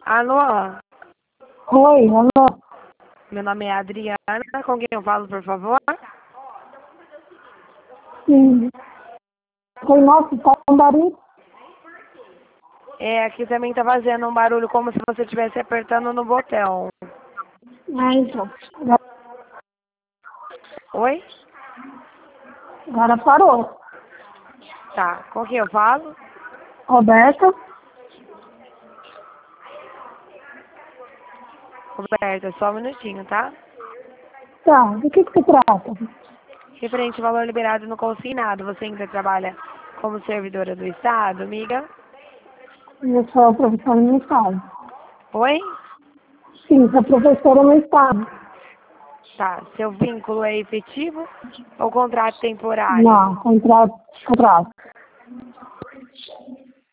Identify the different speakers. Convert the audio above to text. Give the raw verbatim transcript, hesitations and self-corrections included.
Speaker 1: Alô?
Speaker 2: Oi, alô?
Speaker 1: Meu nome é Adriana. Com quem eu falo, por favor?
Speaker 2: Sim. Foi nosso, tá um barulho?
Speaker 1: É, aqui também tá fazendo um barulho como se você estivesse apertando no botão.
Speaker 2: Ah, então.
Speaker 1: Oi?
Speaker 2: Agora parou.
Speaker 1: Tá. Com quem eu falo?
Speaker 2: Roberta?
Speaker 1: Roberta, só um minutinho, tá?
Speaker 2: Tá, do que que se trata?
Speaker 1: Referente ao valor liberado no consignado, você ainda trabalha como servidora do Estado, amiga?
Speaker 2: Eu sou professora no estado.
Speaker 1: Oi?
Speaker 2: Sim, sou professora no estado.
Speaker 1: Tá. Seu vínculo é efetivo ou contrato temporário?
Speaker 2: Não, contrato, contrato.